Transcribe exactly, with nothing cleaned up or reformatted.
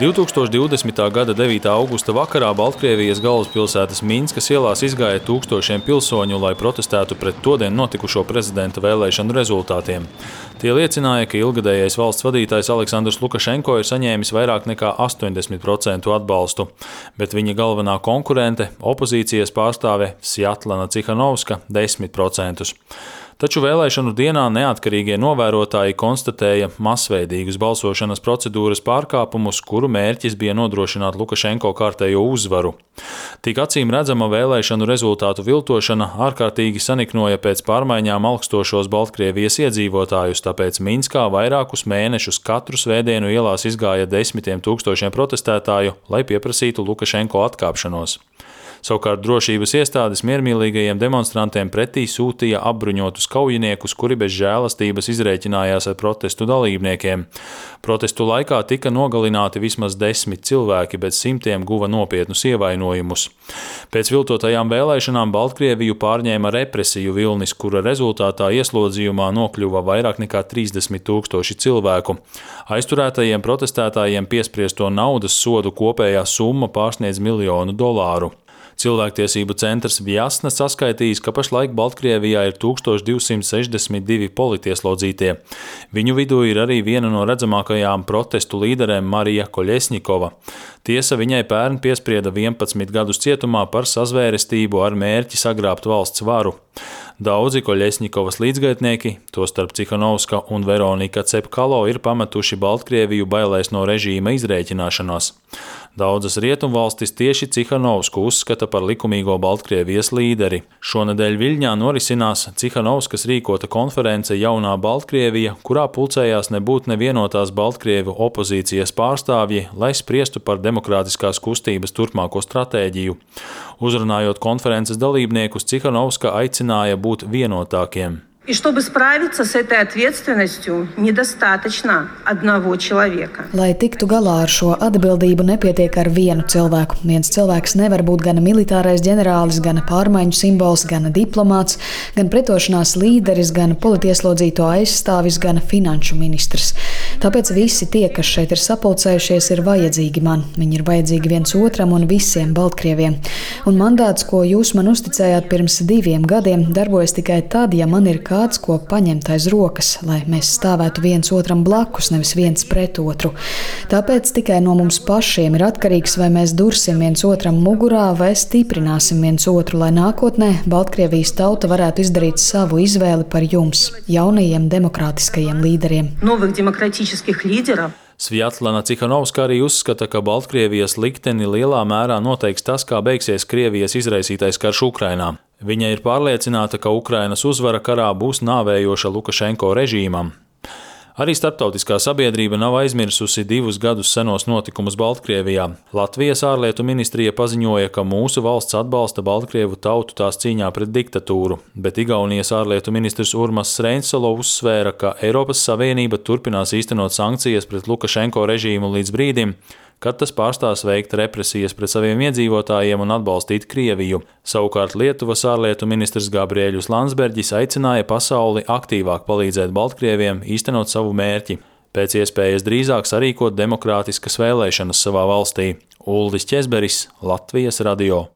divtūkstoš divdesmitā gada devītā augusta vakarā Baltkrievijas galvaspilsētas Minskas ielās izgāja tūkstošiem pilsoņu, lai protestētu pret todien notikušo prezidenta vēlēšanu rezultātiem. Tie liecināja, ka ilgadējais valsts vadītājs Aleksandrs Lukašenko ir saņēmis vairāk nekā astoņdesmit procentu atbalstu, bet viņa galvenā konkurente, opozīcijas pārstāve Svjatlana Cihanovska, desmit procentus. Taču vēlēšanu dienā neatkarīgie novērotāji konstatēja masveidīgus balsošanas procedūras pārkāpumus, kuru mērķis bija nodrošināt Lukašenko kārtējo uzvaru. Tik acīm redzama vēlēšanu rezultātu viltošana ārkārtīgi saniknoja pēc pārmaiņām augstošos Baltkrievijas iedzīvotājus, tāpēc Minskā vairākus mēnešus katru svētdienu ielās izgāja desmitiem tūkstošiem protestētāju, lai pieprasītu Lukašenko atkāpšanos. Savukārt drošības iestādes miermīlīgajiem demonstrantiem pretī sūtīja apbruņotus kaujiniekus, kuri bez žēlastības izrēķinājās ar protestu dalībniekiem. Protestu laikā tika nogalināti vismaz desmit cilvēki, bet simtiem guva nopietnus ievainojumus. Pēc viltotajām vēlēšanām Baltkrieviju pārņēma represiju vilnis, kura rezultātā ieslodzījumā nokļuva vairāk nekā trīsdesmit tūkstoši cilvēku. Aizturētajiem protestētājiem piespriesto naudas sodu kopējā summa pārsniedz miljonu dolāru. Cilvēktiesību centrs Vjasna saskaitījis, ka pašlaik Baltkrievijā ir tūkstoš divsimt sešdesmit divi politieslodzītie. Viņu vidū ir arī viena no redzamākajām protestu līderēm Marija Koļesņikova. Tiesa viņai pērn piesprieda vienpadsmit gadus cietumā par sazvērestību ar mērķi sagrābt valsts varu. Daudzi Koļesņikovas līdzgaitnieki, tostarp Cihanovska un Veronika Cepkalo, ir pametuši Baltkrieviju bailēs no režīma izrēķināšanās. Daudzas rietumvalstis tieši Cihanovsku uzskata par likumīgo Baltkrievijas līderi. Šonedēļ Viļņā norisinās Cihanovskas rīkota konference Jaunā Baltkrievija, kurā pulcējās nebūt nevienotās Baltkrievu opozīcijas pārstāvji, lai spriestu par demokrātiskās kustības turpmāko stratēģiju. Uzrunājot konferences dalībniekus, Cihanovska aicināja būt vienotākiem. И чтобы справиться с этой ответственностью, недостаточно одного человека. Lai tiktu galā ar šo atbildību, nepietiek ar vienu cilvēku. Viens cilvēks nevar būt gan militārais ģenerālis, gan pārmaiņu simbols, gan diplomāts, gan pretošanās līderis, gan politieslodzīto aizstāvis, gan finanšu ministrs. Tāpēc visi tie, kas šeit ir sapulcējušies, ir vajadzīgi man. Viņi ir vajadzīgi viens otram un visiem Baltkrieviem. Un mandāts, ko jūs man uzticējāt pirms diviem gadiem, darbojas tikai tad, ja man ir kāds, ko paņemt aiz rokas, lai mēs stāvētu viens otram blakus, nevis viens pret otru. Tāpēc tikai no mums pašiem ir atkarīgs, vai mēs dursim viens otram mugurā vai stiprināsim viens otru, lai nākotnē Baltkrievijas tauta varētu izdarīt savu izvēli par jums, jaunajiem demokrātiskajiem līderiem. Новых демократических лидеров. Svjatlana Cihanovska arī uzskata, ka Baltkrievijas likteni lielā mērā noteiks tas, kā beigsies Krievijas izraisītais karš Ukrainā. Viņa ir pārliecināta, ka Ukrainas uzvara karā būs nāvējoša Lukašenko režīmam. Arī starptautiskā sabiedrība nav aizmirsusi divus gadus senos notikumus Baltkrievijā. Latvijas ārlietu ministrija paziņoja, ka mūsu valsts atbalsta Baltkrievu tautu tās cīņā pret diktatūru, bet Igaunijas ārlietu ministrs Urmas Sreinsalo uzsvēra, ka Eiropas Savienība turpinās īstenot sankcijas pret Lukašenko režīmu līdz brīdim, kad tas pārstās veikt represijas pret saviem iedzīvotājiem un atbalstīt Krieviju. Savukārt Lietuvas ārlietu ministrs Gabriēļus Landsberģis aicināja pasauli aktīvāk palīdzēt Baltkrieviem īstenot savu mērķi, pēc iespējas drīzāk sarīkot demokrātiskas vēlēšanas savā valstī. Uldis Ķezberis, Latvijas radio.